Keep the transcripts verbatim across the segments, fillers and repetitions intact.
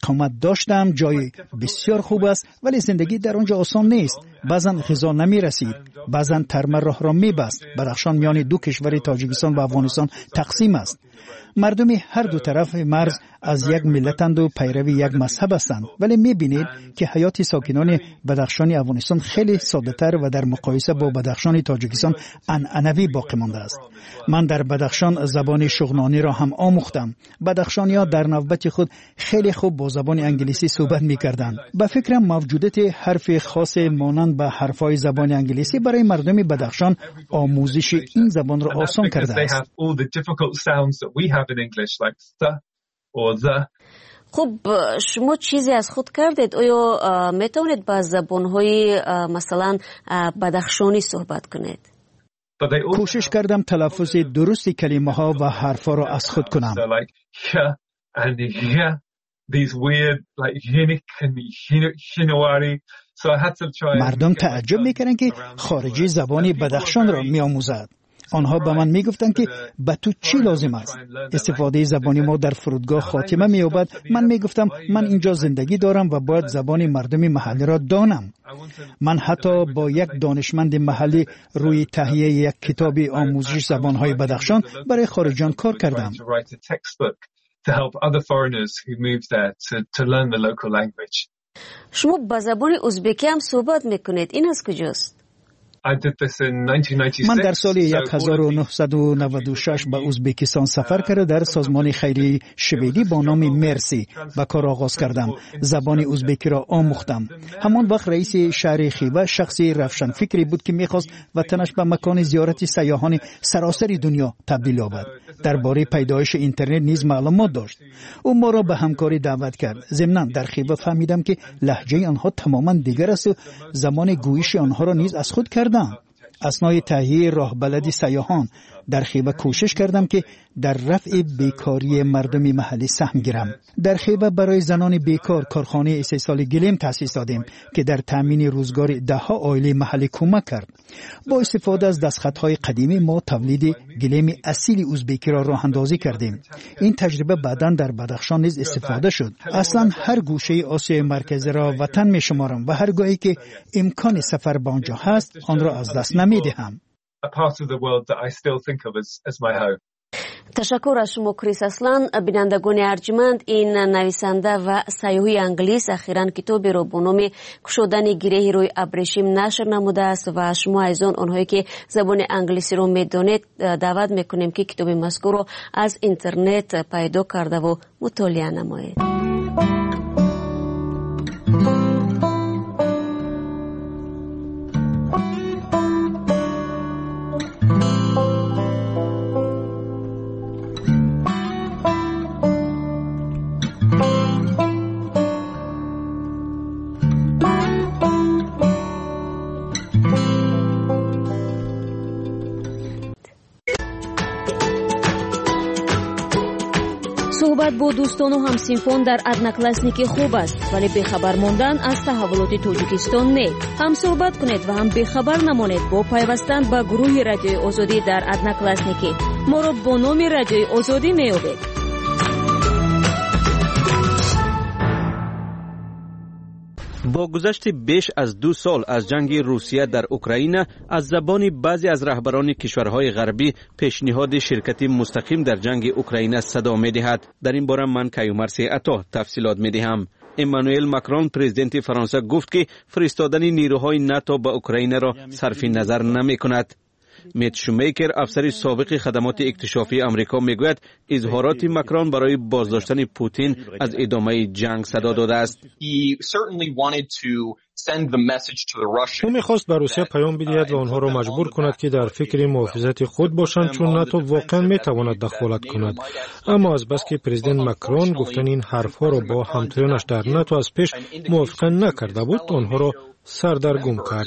اقامت داشتم. جای بسیار خوب است ولی زندگی در آنجا آسان نیست. بعضا غذا نمی رسید، بعضا ترمه راه را می بست. بدخشان میان دو کشور تاجیکستان و افغانستان تقسیم است. مردمی هر دو طرف مرز از یک ملتند و پیروی یک مذهب هستند، ولی می‌بینید که حیات ساکنان بدخشان افغانستان خیلی ساده‌تر و در مقایسه با بدخشان تاجیکستان عنعنوی باقی مانده است. من در بدخشان زبان شغنانی را هم آموختم. بدخشانی‌ها در نوبت خود خیلی خوب با زبان انگلیسی صحبت می‌کردند. به فکرم موجودیت حرف خاص مانند به حرف‌های زبان انگلیسی برای مردم بدخشان آموزش این زبان را آسان کرده است. خب شما چیزی از خود کردید؟ آیا میتونید با زبان‌های مثلا بدخشانی صحبت کنید؟ کوشش کردم تلفظ درست کلمه‌ها و حرف‌ها را از خود کنم. مردم تعجب می‌کردند که خارجی زبان بدخشان را می‌آموزد. آنها به من میگفتند که به تو چی لازم است؟ استفاده زبانی ما در فرودگاه خاتمه می‌یابد. من میگفتم من اینجا زندگی دارم و باید زبان مردم محلی را دانم. من حتی با یک دانشمند محلی روی تهیه یک کتاب آموزش زبان‌های بدخشان برای خارجیان کار کردم. شما با زبان ازبکی هم صحبت میکنید. این از کجاست؟ من در سال هزار و نهصد و نود و شش به ازبکستان سفر کرده در سازمان خیریه شویدی با نام مرسی به کار آغاز کردم. زبان ازبکی را آموختم. همان وقت رئیس شهر خیبه شخصی روشن فکری بود که میخواست وطنش به مکان زیارت سیاحان سراسر دنیا تبدیل یابد. درباره پیدایش اینترنت نیز معلومات داشت. او ما را به همکاری دعوت کرد. ضمناً در خیبه فهمیدم که لهجه آنها تماماً دیگر است و زمان گویش آنها را نیز از خود کردم. اثنای تهیه راهبلد سیاحان در خیبه کوشش کردم که در رفع بیکاری مردم محلی سهم گیرم. در خیبه برای زنان بیکار کارخانه استحصال گلیم تأسیس دادیم که در تامین روزگار ده ها عائله محلی کمک کرد. با استفاده از دستخطهای قدیمی ما تولید گلیم اصیل ازبکی را راه اندازی کردیم. این تجربه بعداً در بدخشان نیز استفاده شد. اصلا هر گوشه آسیای مرکزی را وطن می شمارم و هر گاهی که امکان سفر به آنجا هست آن را از دست نمی دهم. تشکر از شما کریس اسلان. بینندگان ارجمند، این نویسنده و سیاحی انگلیس اخیراً کتابی را با نام گشودن گره روی ابریشم نشر نموده است و شما از آن آنهایی که زبان انگلیسی را میدانید دعوت میکنیم که کتاب مذکور را از اینترنت پیدا کرده و مطالعه نمایید. صحبت با دوستان و همسینفان در ادناکلاسنیکی خوب است، ولی بخبر ماندن از تحولات تاجیکستان نه. هم صحبت کنید و هم بخبر نمانید با پیوستن به گروه رادیوی آزادی در ادناکلاسنیکی. ما را با نام رادیوی آزادی میابید. با گذشت بیش از دو سال از جنگ روسیه در اوکراین، از زبان بعضی از رهبران کشورهای غربی پیشنهاد شرکت مستقیم در جنگ اوکراین صدا می‌دهد. در این باره من کیومرثی عطا تفصیلات می‌دهم. امانوئل ماکرون پرزیدنت فرانسه گفت که فرستادن نیروهای ناتو به اوکراین را صرف نظر نمی‌کند. میت شومیکر افسر سابق خدمات اکتشافی آمریکا میگوید اظهارات ماکرون برای بازداشتن پوتین از ادامه جنگ صدا داده است. او میخواست به روسیه پیام بدهد و آنها را مجبور کند که در فکر محافظت خود باشند، چون ناتو واقعا میتواند دخالت کند. اما از بس که پرزیدنت ماکرون گفتن این حرفها را با همتایانش در ناتو از پیش موافقه نکرده بود، آنها را سردرگم کرد.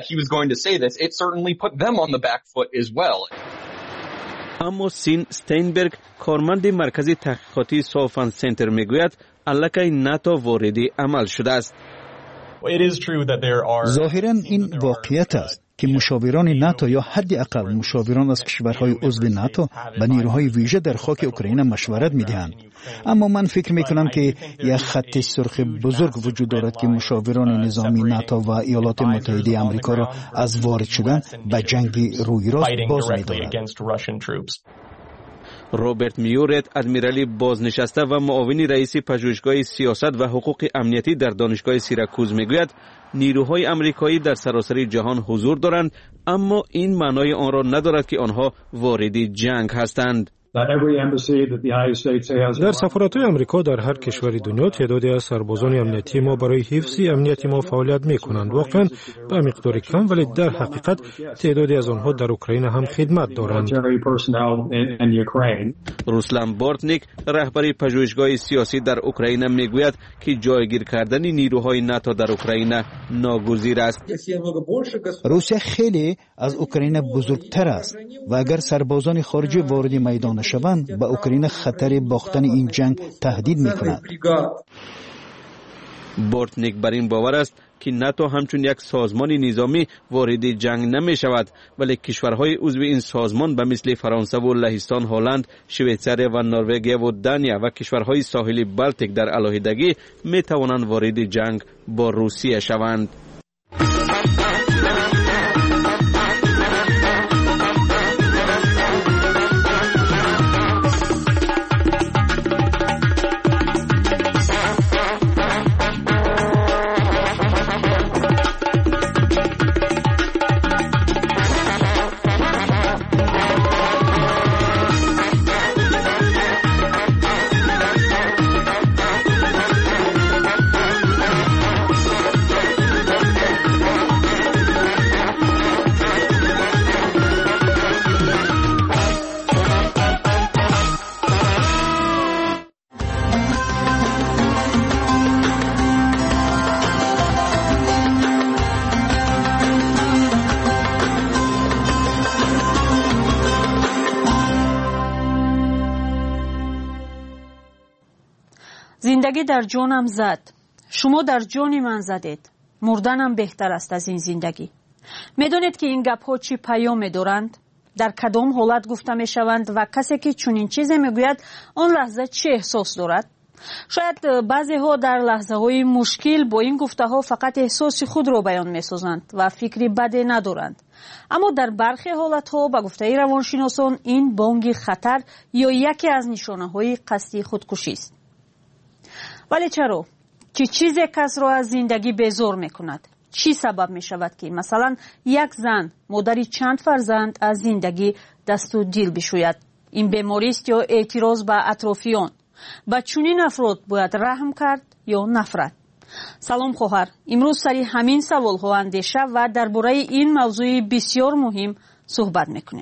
اما سین استینبرگ کارمند مرکز تحقیقاتی سوفن سنتر میگوید الکی ناتو وارد عمل شده است. ظاهراً این واقعیت است. که مشاوران ناتو یا حداقل مشاوران از کشورهای عضو ناتو به نیروهای ویژه در خاک اوکراین مشورت می‌دهند. اما من فکر می‌کنم که یک خط سرخ بزرگ وجود دارد که مشاوران نظامی ناتو و ایالات متحده آمریکا را از وارد شدن به جنگ روی راست باز می‌دارد. روبرت میورت، ادمیرالی بازنشسته و معاون رئیس پژوهشگاه سیاست و حقوق امنیتی در دانشگاه سیراکوز میگوید نیروهای آمریکایی در سراسر جهان حضور دارند، اما این معنای آن را ندارد که آنها وارد جنگ هستند. در سفارت‌های آمریکا در هر کشور دنیا تعدادی از سربازان امنیتی ما برای حفظ امنیت ما فعالیت می‌کنند. واقعاً به مقدار کم، ولی در حقیقت تعدادی از آنها در اوکراین هم خدمت دارند. روسلان بورتنیک، رهبر پژوهشگاه سیاسی در اوکراین میگوید که جایگیر کردن نیروهای ناتو در اوکراین ناگزیر است. روسیه خیلی از اوکراین بزرگتر است و اگر سربازان خارجی وارد میدان شوند به اوکراین خطر باختن این جنگ تهدید می‌کند. بورتنیک بر این باور است که ناتو همچون یک سازمان نظامی وارد جنگ نمی شود، ولی کشورهای عضو این سازمان به مثل فرانسه و لهستان، هلند، شویتزار و نروژ و دانیا و کشورهای ساحلی بالتیک در علیحدگی می توانند وارد جنگ با روسیه شوند. زندگی در جانم زد. شما در جان من زدید. مردنم بهتر است از این زندگی. میدونید که این گپ ها چی پیام دارند؟ در کدام حالت گفته می شوند و کسی که چنین چیزی میگوید آن لحظه چه احساس دارد؟ شاید بعضی ها در لحظه های مشکل با این گفته ها فقط احساس خود را بیان می سازند و فکری بدی ندارند. اما در برخی حالت ها به گفته روانشناسان این بانگ خطر یا یکی از نشانه های قصدی خودکشی است. ولی چرا؟ چه چیزی کس را از زندگی بیزار می کند؟ چی سبب می شود که مثلا یک زن مادری چند فرزند از زندگی دست و دل بشوید؟ این بیماری است یا اعتراض به اطرافیان؟ به چنین افراد باید رحم کرد یا نفرت؟ سلام خواهر، امروز سری همین سوال ها اندیشه و درباره این موضوع بسیار مهم صحبت میکنیم.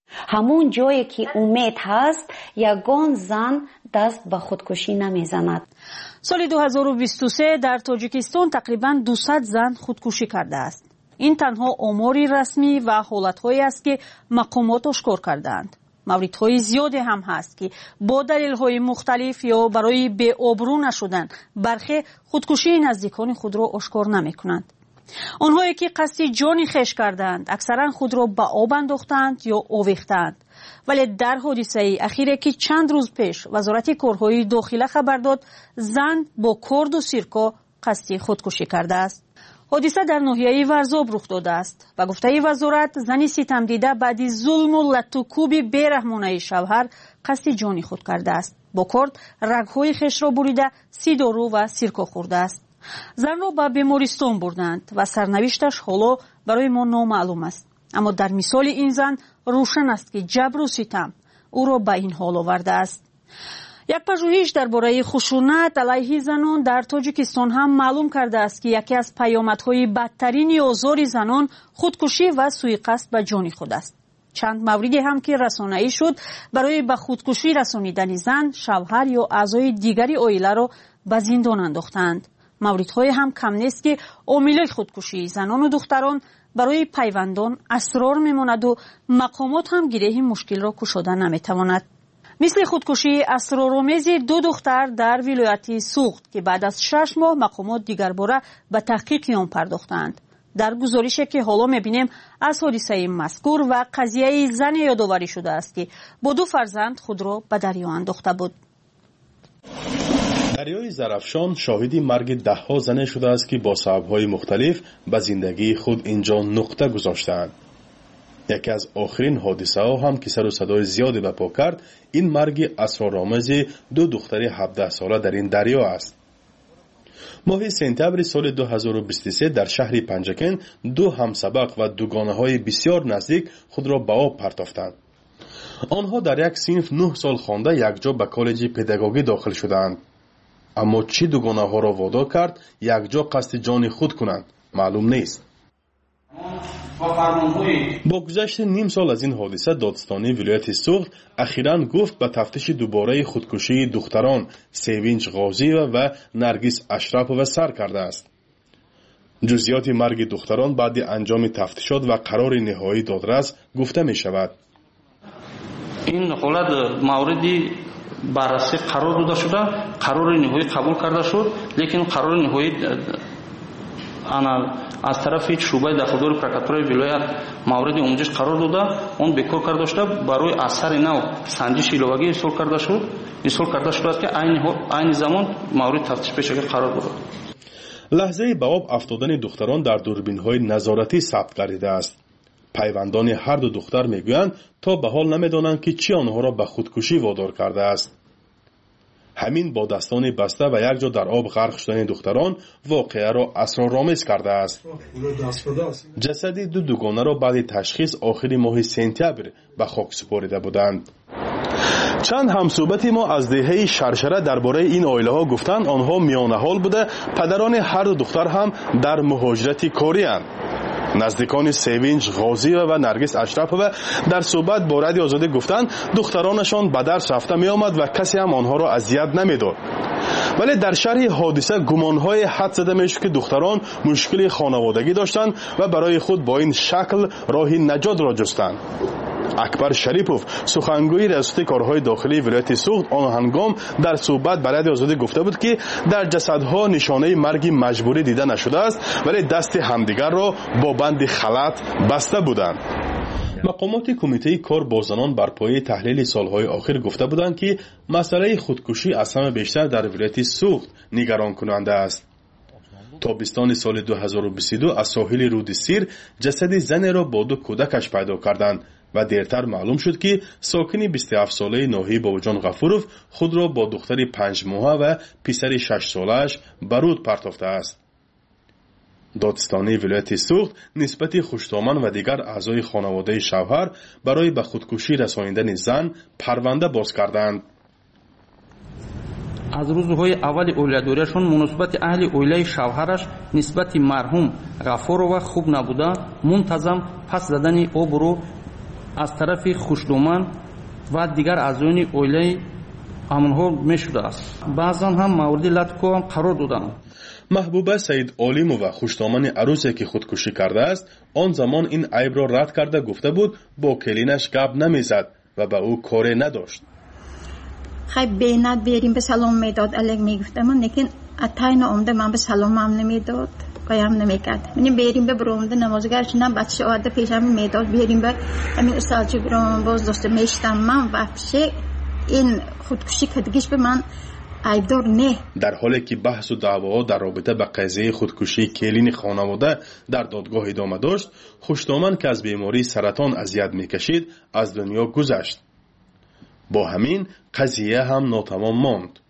همون جایی که امید هست یگان زن دست به خودکشی نمیزند. سال دو هزار و بیست و سه در تاجیکستان تقریباً دویست زن خودکشی کرده است. این تنها آماری رسمی و حالت‌هایی است که مقامات اشکار کردند. موردهای زیادی هم هست که با دلیل‌های مختلف یا برای بی آبرو نشدن برخی خودکشی نزدیکان خود را اشکار نمی‌کنند. آنهایی که قصد جان خویش کردند اکثرا خود را به آب انداختند یا آویختند. ولی در حادثه اخیری که چند روز پیش وزارت کارهای داخله خبر داد زن با کرد و سیرکا قصد خودکشی کرده است. حادثه در ناحیه ورزاب رخ داده است و گفته وزارت زنی ستم دیده بعد ظلم و لطوکوب بیرحمانه شوهر قصد جان خود کرده است. با کرد رگ‌های خویش را بریده سی دارو و سیرکا خورده است. زن را به بیمارستان بردند و سرنوشتش حالا برای ما نامعلوم است. اما در مثال این زن روشن است که جبر و ستم او را به این حال آورده است. یک پژوهش درباره خشونت علیه زنان در تاجیکستان هم معلوم کرده است که یکی از پیامدهای بدترین آزار زنان خودکشی و سوءقصد به جان خود است. چند موردی هم که رسانه‌ای شد برای به خودکشی رسانیدن زن، شوهر یا اعضای دیگری عائله را به زندان انداختند. موردهای هم کم نیست که عامل خودکشی زنان و دختران برای پیوندان اسرار میماند و مقامات هم گره مشکل را گشوده نمیتواند. مثل خودکشی اسرارآمیز دو دختر در ولایت سوخت که بعد از شش ماه مقامات دیگر باره به تحقیق آن پرداختند. در گزارشی که حالا میبینیم از حادثه مذکور و قضیه زن یادآوری شده است که با دو فرزند خود را به دریا انداخته بود. دریای زرافشان شاهدی مرگ ده ها زن شده است که با سبب‌های مختلف به زندگی خود اینجا نقطه گذاشتند. یکی از آخرین حادثه ها هم که سر و صدای زیادی به پا کرد این مرگ اسرارآمیز دو دختر هفده ساله در این دریا است. ماه سپتامبر سال دو هزار و بیست و سه در شهر پنجکن دو همسبق و دوگانه های بسیار نزدیک خود را به آب پرتافتند. آنها در یک صنف نه سال خوانده یکجا به کالج پداگوژی داخل شدند. اما چی دوگانه ها را وادار کرد یکجا قصد جان خود کنند معلوم نیست. با گذشت نیم سال از این حادثه دادستانی ولایت سوخت اخیراً گفت به تفتیش دوباره خودکشی دختران سیوینج غازی و نرگس اشرفova سر کرده است. جزئیات مرگ دختران بعد انجام تفتیشات و قرار نهایی دادرس گفته می شود. این حالت موردی بررسی قرار داده شده، قرار نهایی قبول کرده شد، لیکن قرار نهایی انا از طرف شعبه داخلدار پرکاتورای ولایت مورد اومجش قرار داده اون بکار کرده شده برای اثر نو سنجش ایلوگی اصول کرده شد اصول کرده شده است که عین عین زمان مورد تفتیش پیش قرار داده. لحظه به آب افتادن دختران در دوربین‌های نظارتی ثبت گردیده است. پیوندان هر دو دختر میگویند تا به حال نمیدانند که چی آنها را به خودکشی وادار کرده است. همین با دستان بسته و یک جا در آب غرق شدن دختران واقعه را اسرارآمیز کرده است. جسد دو دوگانه را بعد تشخیص آخر ماه سپتامبر به خاک سپرده بودند. چند همصحبت ما از دهه شرشره درباره این عائله ها گفتند آنها میانه حال بوده پدران هر دو دختر هم در مهاجرت کاری اند. نزدیکان سیوینج غازی و نرگس اشرفova در صحبت با رادیو آزادی گفتند دخترانشان به درس رفته می آمد و کسی هم آنها را اذیت نمیداد. ولی در شرح حادثه گمانهای حد زده می شد که دختران مشکل خانوادگی داشتند و برای خود با این شکل راه نجات را جستند. اکبر شریپوف سخنگوی ریاست کارهای داخلی ولایت سوخت آن هنگام در صحبت با رادیو آزادی گفته بود که در جسدها نشانه مرگ مجبوری دیده نشده است ولی دست همدیگر را با بند خلط بسته بودند. مقامات کمیته کار با زنان بر پایه تحلیل سالهای آخر گفته بودند که مسئله خودکشی از همه بیشتر در ولایت سوخت نگران کننده است. تابستان سال دو هزار و بیست و دو از ساحل رود سیر جسد زن را با دو کودکش پیدا کردند و دیرتر معلوم شد که ساکن بیست و هفت ساله ناهی باوجان غفوروف خود را با دختر پنج ماهه و پسر شش سالش به رود پرتافته است. دادستانی ولایت سوخت نسبت خوشتامن و دیگر اعضای خانواده شوهر برای به خودکشی رسانیدن زن پرونده باز کردند. از روزهای اول اولیاداریشون مناسبت اهل اولیای شوهرش نسبت مرحوم غفورova خوب نبوده منتظم پس زدن آب رو از طرف خوشدامن و دیگر اعضای اولیای همونها میشده است. بعضا هم مورد لطکو هم قرار دادند. محبوبه سید علیمووا خوشدامن عروسی که خودکشی کرده است آن زمان این عیب را رد کرده گفته بود با کلینش گپ نمیزد و به او کاری نداشت. خیلی بینت بیاریم به سلام میداد الگ میگفتم لیکن اتاین اومده من به سلام هم نمیداد قایم نمیکرد. یعنی بیاریم به برومده نمازگرش نه بچه آده پیشم میداد بیاریم به همین استالچه برام باز دوست میشتم من وحشه این خودکشی کردگیش به من عیبدار نه. در حالی که بحث و دعواها در رابطه با قضیه خودکشی کلین خانواده در دادگاه ادامه داشت خوشدامن که از بیماری سرطان اذیت میکشید از دنیا گذشت. با همین قضیه هم ناتمام ماند.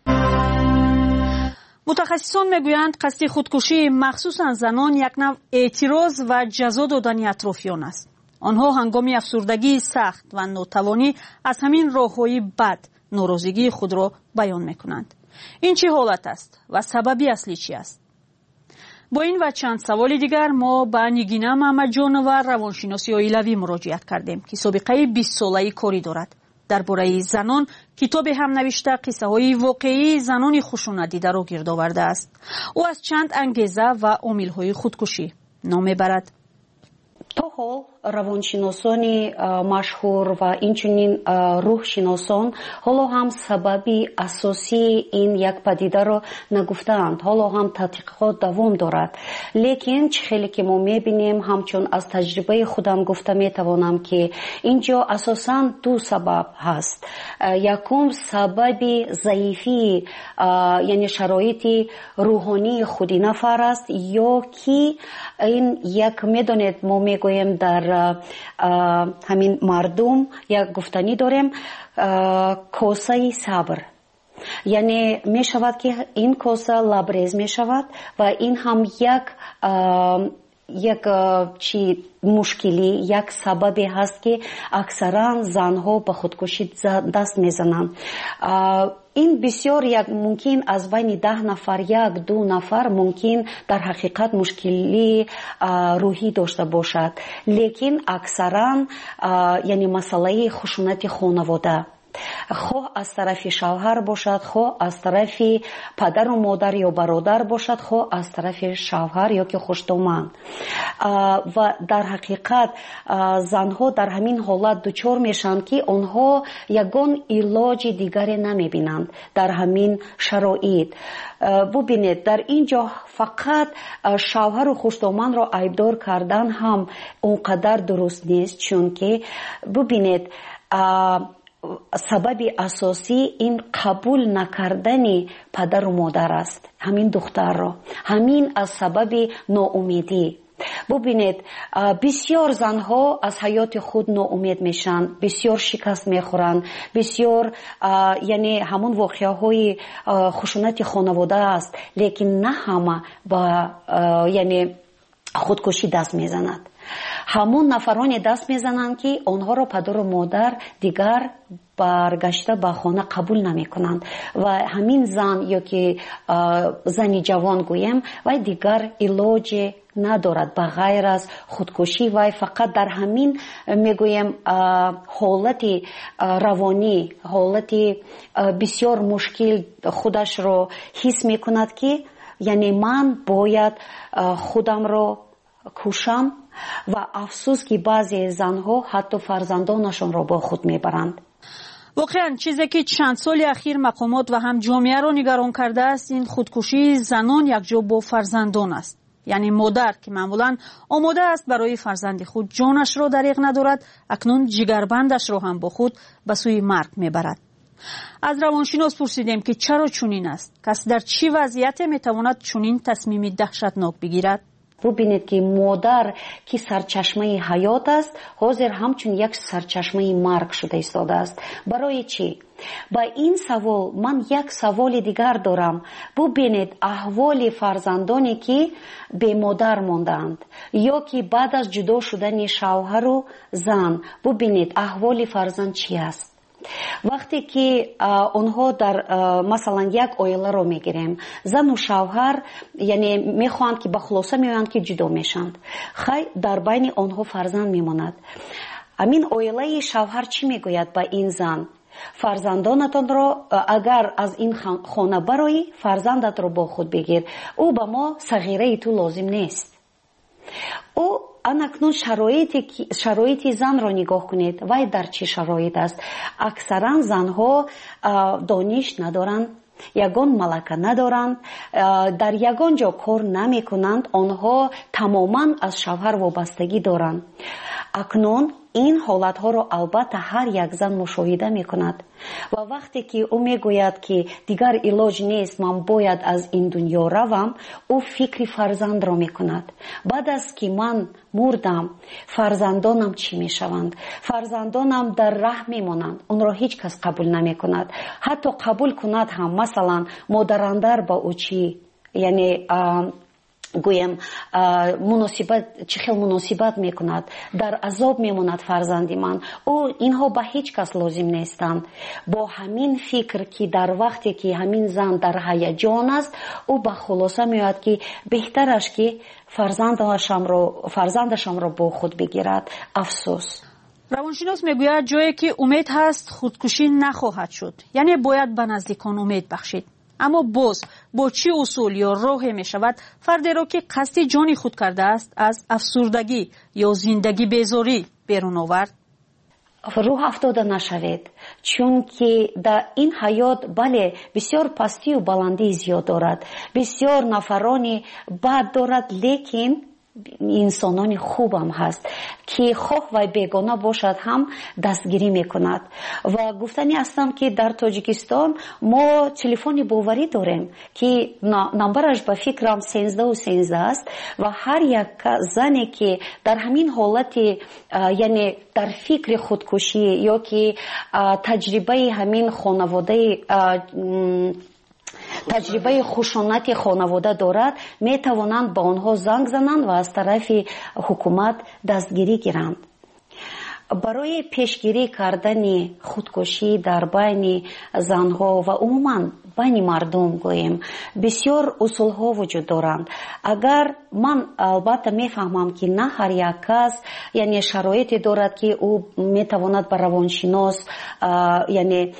متخصصان میگویند قصد خودکشی مخصوصا زنان یک نوع اعتراض و جزا دادن اطرافیان است. آنها هنگام افسردگی سخت و ناتوانی از همین راههای بد ناراضگی خود را بیان میکنند. این چه حالت است و سببی اصلی چی است؟ با این و چند سوال دیگر ما به نگینه محمد جان و روانشناسی عائلوی مراجعت کردیم که سابقه بیست ساله‌ای کاری دارد. درباره زنان کتاب هم نوشته قصه های واقعی زنان خشونت‌دیده را گرد آورده است. او از چند انگیزه و عامل های خودکشی نام برد. تا حال равоншиносони машҳур ва инчунин рӯҳшиносон ҳоло ҳам сабаби асосии ин як падидаро нагуфтаанд. ҳоло ҳам тадқиқот давом дорад. лекин чӣ хеле ки мо мебинем, ҳамчун аз таҷрибаи худам гуфта метавонам ки инҷо асосан ду сабаб ҳаст. якум сабаби заифии яъне шароити рӯҳонии худи нафар аст, ё ки ин як медонед мо мегӯем дар ҳамин мардум як гуфтанӣ дорем косаи сабр. яъне мешавад ки ин коса лабрез мешавад ва ин ҳам як як чи мушкилӣ, як сабабе ҳаст ки аксаран занҳо ба худкушӣ даст мезананд. ин бисёр як мумкин аз байни даҳ нафар як ду нафар мумкин дар ҳақиқат мушкилии рӯҳӣ дошта бошад, лекин аксаран яъне масъалаи хушунати хонавода, хоҳ аз тарафи шавҳар бошад, хоҳ аз тарафи падару модар ё бародар бошад, хоҳ аз тарафи шавҳар ё ки хуштоманд. ва дар ҳақиқат занҳо дар ҳамин ҳолат дучор мешаванд ки онҳо ягон илоҷи дигаре намебинанд дар ҳамин шароит. бубинед, дар ин ҷо фақат шавҳару хуштомандро айбдор кардан ҳам он қадар дуруст нест, чунки бубинед сабаби асосӣ ин қабул накардани падару модар аст, ҳамин духтарро. ҳамин аз сабаби ноумедӣ. бубинед, бисёр занҳо аз ҳаёти худ ноумед мешанд, бисёр шикаст мехӯранд, бисёр яъне ҳамон воқеаҳои хушунати хонавода аст, лекин на ҳама ба яъне худкушӣ даст мезанад. ҳамон нафароне даст мезананд ки онҳоро падару модар дигар баргашта ба хона қабул намекунанд ва ҳамин зан ё ки зани ҷавон гӯем, вай дигар илоҷе надорад ба ғайр аз худкушӣ. вай фақат дар ҳамин мегӯем ҳолати равонӣ, ҳолати бисёр мушкил худашро ҳис мекунад ки яъне ман бояд худамро кушам ва афсӯс ки баъзе занҳо ҳатто фарзандонашонро бо худ мебаранд. воқеан чизе ки чанд соли ахир мақомот ва ҳам ҷомеаро нигарон кардааст, ин худкушии занон якҷо бо фарзандон аст. яъне модар ки маъмулан омода аст барои фарзанди худ ҷонашро дариғ надорад, акнун ҷигарбандашро ҳам бо худ ба сӯи марг мебарад. аз равоншинос пурсидем ки чаро чунин аст? кас дар чӣ вазъияте метавонад чунин тасмими таҳшатнок бигирад? бубинед ки модар ки сарчашмаи ҳаёт аст, ҳозир ҳамчун як сарчашмаи марг шуда истодааст. барои чӣ? ба ин савол ман як саволи дигар дорам. бубинед аҳволи фарзандоне ки бемодар мондаанд ё ки баъд аз ҷудо шудани шавҳару зан, бубинед аҳволи фарзанд чӣ аст? вақте ки онҳо дар масалан як оиларо мегирем, зану шавҳар яъне мехоҳанд ки ба хулоса меоянд ки ҷудо мешанд, хай дар байни онҳо фарзанд мемонад. амин оилаи шавҳар чӣ мегӯяд ба ин зан? фарзандонатонро агар аз ин хона бароӣ, фарзандатро бо худ бигир, ӯ ба мо сағираи ту лозим нест. ӯ анакнун шароити занро нигоҳ кунед. вай дар чӣ шароит аст? аксаран занҳо дониш надоранд, ягон малака надоранд, дар ягон ҷо кор намекунанд, онҳо тамоман аз шавҳар вобастагӣ доранд. акнун ин ҳолатҳоро албатта ҳар як зан мушоҳида мекунад ва вақте ки ӯ мегӯяд ки дигар илоҷ нест, ман бояд аз ин дунё равам, ӯ фикри фарзандро мекунад. баъд аз ки ман мурдам, фарзандонам чӣ мешаванд? фарзандонам дар раҳ мемонанд, онро ҳеҷ кас қабул намекунад. ҳатто қабул кунад ҳам, масалан модарандар ба ӯ чӣ яъне гӯем муносибат чӣ хел муносибат мекунад, дар азоб мемонад фарзанди ман, ӯ инҳо ба ҳеҷ кас лозим нестанд. бо ҳамин фикр ки дар вақте ки ҳамин зан дар ҳаяҷон аст, ӯ ба хулоса меояд ки беҳтараш ки фарзандашамро фарзандашамро бо худ бигирад. афсӯс. равоншинос мегӯяд ҷое ки умед ҳаст, худкушӣ нахоҳад шуд, яъне бояд ба наздикон умед бахшид. اما باز با چه اصول یا راهی می شود فردی را که قصد جان خود کرده است از افسردگی یا زندگی بیزاری بیرون آورد؟ روح افتاده نشوید، چون که در این حیات بله بسیار پستی و بلندی زیاد دارد، بسیار نفرانی بد دارد، لیکن انسانان خوب هم هست که خواه و بیگانه باشد هم دستگیری میکند. و گفتنی هستم که در تاجیکستان ما تلفن باوری داریم که نمبرش به فکرم سیزده و سیزده است و هر یک زنی که در همین حالت یعنی در فکر خودکشی یا که تجربه همین خانواده تجربه خشونت خانواده دارد می توانند با آنها زنگ زنند و از طرف حکومت دستگیری گیرند. برای پیشگیری کردن خودکشی در بین زنها و عموما بین مردم گوییم بسیار اصول ها وجود دارند. اگر من البته میفهمم که نه هر یک کس یعنی شرایطی دارد که او میتواند به روانشناس یعنی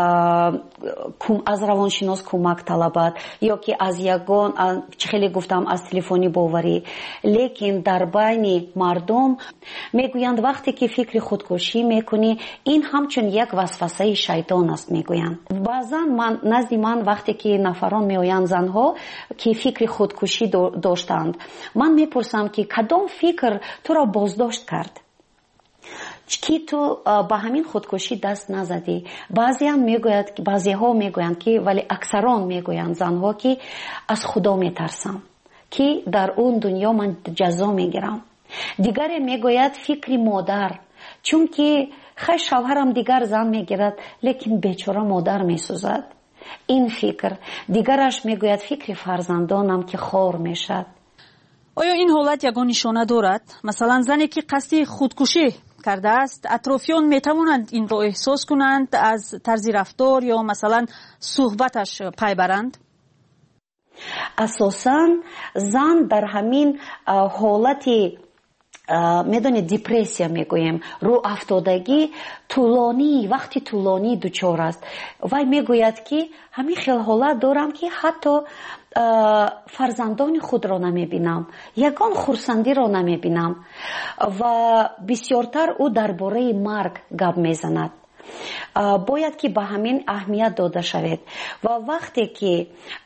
از روانشناس کمک طلبد یا که از یگان خیلی گفتم از تلفنی باوری، لیکن در بین مردم میگویند وقتی که فکر خودکشی میکنی این همچون یک وسوسه شیطان است میگویند. بعضا من نزد من وقتی که نفران میآیند زنها که فکر خودکشی داشتند من میپرسم که کدام فکر تو را بازداشت کرد که تو با همین خودکشی دست نزدی؟ بعضی هم میگوید بعضی ها میگویند که ولی اکثران میگویند زنها که از خدا میترسم که در اون دنیا من جزا میگیرم. دیگر میگوید فکر مادر، چون که خیلی شوهرم دیگر زن میگیرد لیکن بیچاره مادر میسوزد. این فکر. دیگرش میگوید فکر فرزندانم که خار میشد. آیا این حالت یگان نشانه دارد؟ مثلا زنی که قصد خودکشی کرده است اطرافیان میتوانند این را احساس کنند از طرز رفتار یا مثلا صحبتش پی برند؟ اساساً زن در همین حالتی میدونید دیپرسیا میگویم رو افتادگی طولانی وقتی طولانی دچار است. وای میگوید که همین خیلی حالت دارم که حتی فرزندان خود را نمیبینم، یگان خورسندی را نمیبینم و بسیارتر او درباره مرگ گپ میزند. باید که به همین اهمیت داده شود و وقتی که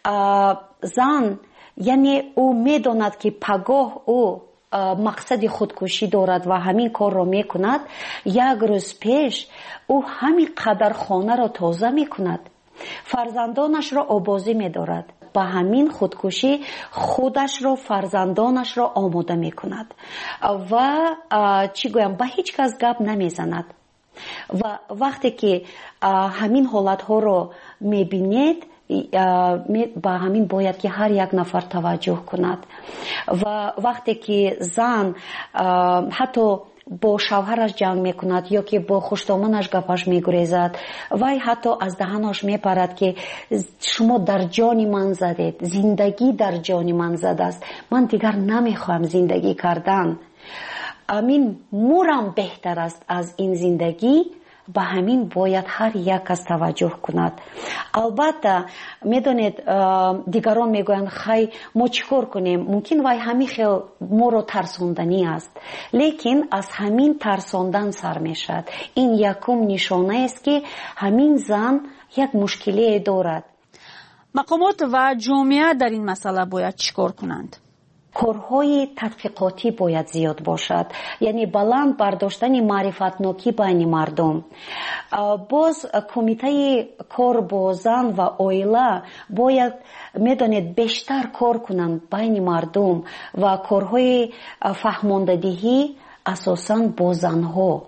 زن یعنی او میداند که پگاه او مقصد خودکشی دارد و همین کار را میکند، یک روز پیش او همین قدر خانه را تازه میکند، فرزندانش را آبازی میدارد، با همین خودکشی خودش را فرزندانش را آماده میکند و چی گویم به هیچ کس گپ نمیزند. و وقتی که همین حالت ها را میبینید با همین باید که هر یک نفر توجه کند. و وقتی که زن حتی با شوهرش جنگ میکند یا که با خوشتامنش گپش میگریزد، وای حتی از دهنش میپرد که شما در جان من زدید، زندگی در جان من زده است، من دیگر نمیخوام زندگی کردن، امین مورم بهتر است از این زندگی. به همین باید هر یک کس توجه کند. البته میدونید دیگران میگویند خی ما چیکار کنیم، ممکن وای همین خیلی ما رو ترساندنی است، لیکن از همین ترساندن سر میشد. این یکم نشانه است که همین زن یک مشکلی دارد. مقامات و جامعه در این مسئله باید چیکار کنند؟ کارهای تحقیقاتی باید زیاد باشد، یعنی بلند برداشتن معرفتناکی بین مردم. باز کمیته کار با زن و اویلا باید میدانید بیشتر کار کنند بین مردم و کارهای فهماندهی اساساً با زنها.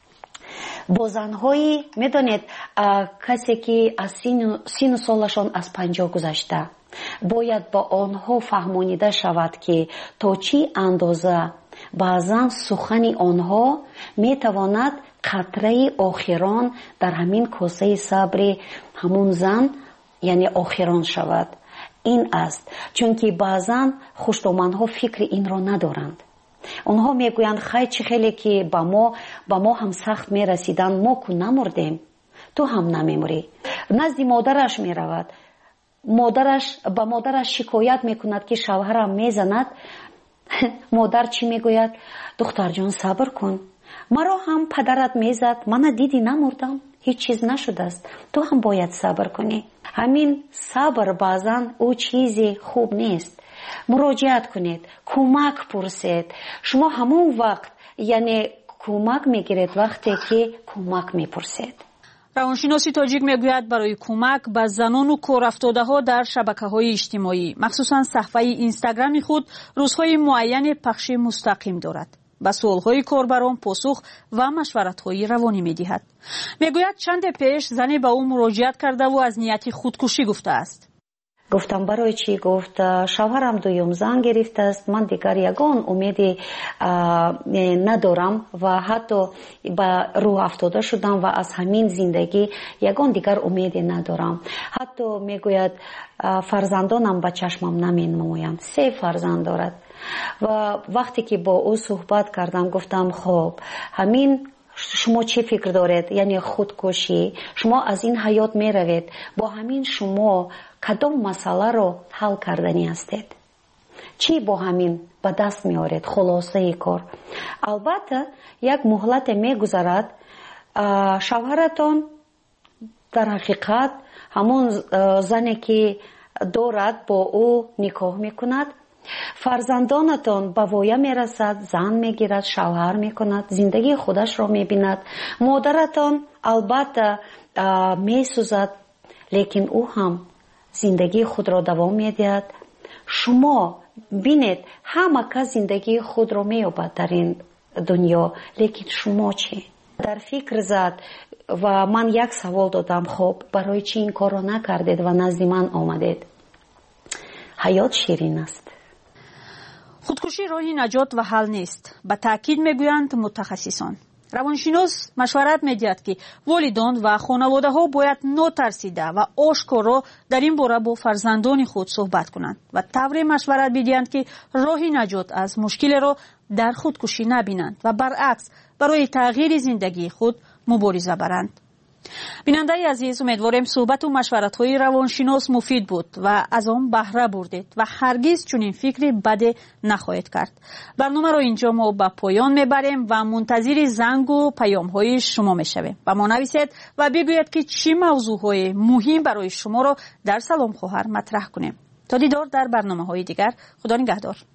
با زنهایی میدانید کسی که از سین و سالشان از پنجاه گذشته باید با آنها فهمانیده شود که تا چی اندازه بعضا سخن آنها میتواند قطره آخران در همین کاسه صبر همون زن یعنی آخران شود. این است چون که بعضا خوشتومنها فکر این را ندارند. آنها میگویند خیلی چه خیلی که با ما با ما هم سخت میرسیدن، ما که نمردیم تو هم نمیمری. نزد مادرش میرود، مادرش با مادرش شکایت میکند که شوهرم میزند، مادر چی میگوید؟ دختر جان صبر کن، مرا هم پدرت میزد، من دیدی نمردم، هیچ چیز نشده است، تو هم باید صبر کنی. همین صبر بعضن او چیزی خوب نیست. مراجعت کنید، کمک پرسید. شما همون وقت یعنی کمک میگیرید وقتی که کمک میپرسید. روانشناسی تاجیک میگوید برای کمک به زنان و کارافتاده ها در شبکه های اجتماعی مخصوصا صفحه اینستاگرام خود روزهای معین پخش مستقیم دارد. به سوالهای کاربران پاسخ و مشورت‌های روانی می‌دهد. میگوید چند پیش زنی به او مراجعت کرده و از نیت خودکشی گفته است. گفتم برای چی؟ گفت شوهرم دویم زن گرفته است، من دیگر یگان امیدی ندارم و حتی به روح افتاده شدم و از همین زندگی یگان دیگر امیدی ندارم. حتی میگوید فرزندانم به چشمم نمی‌نمایند. سه فرزند دارد. و وقتی که با او صحبت کردم گفتم خب همین شما چی فکر دارید؟ یعنی خودکشی، شما از این حیات می روید، با همین شما کدام مسئله رو حل کردنی هستید؟ چی با همین به دست می آورید؟ خلاصه ای کار. البته یک مهلت می گذرد، شوهرتان در حقیقت همون زنی که دارد با او نکاح می کند، فرزندانتان به وایه می رسد، زن می گیرد، شوهر می کند، زندگی خودش را می بیند. مادرتان البته می سوزد، لیکن او هم زندگی خود را دوام می دهد. شما بینید همه کس زندگی خود را می یابد در این دنیا، لیکن شما چی؟ در فکر زد و من یک سوال دادم، خب برای چی این کار را نکردید و نزد من آمدید؟ حیات شیرین است. خودکشی راهی نجات و حل نیست، به تاکید میگویند متخصصان. روانشناس مشورت میدهد که والدان و خانواده ها باید ناترسیده و آشکارا در این باره با فرزندان خود صحبت کنند و طوری مشورت بدهند که راهی نجات از مشکل را در خودکشی نبینند و برعکس برای تغییر زندگی خود مبارزه برند. بیننده عزیز، امیدواریم صحبت و مشورت های روانشناس مفید بود و از آن بهره بردید و هرگز چنین فکری بد نخواهید کرد. برنامه را اینجا ما به پایان میبریم و منتظر زنگ و پیام های شما میشویم. و ما نویسید و بگویید که چی موضوع های مهم برای شما را در سلام خواهر مطرح کنیم. تا دیدار در برنامه های دیگر، خدا نگهدار.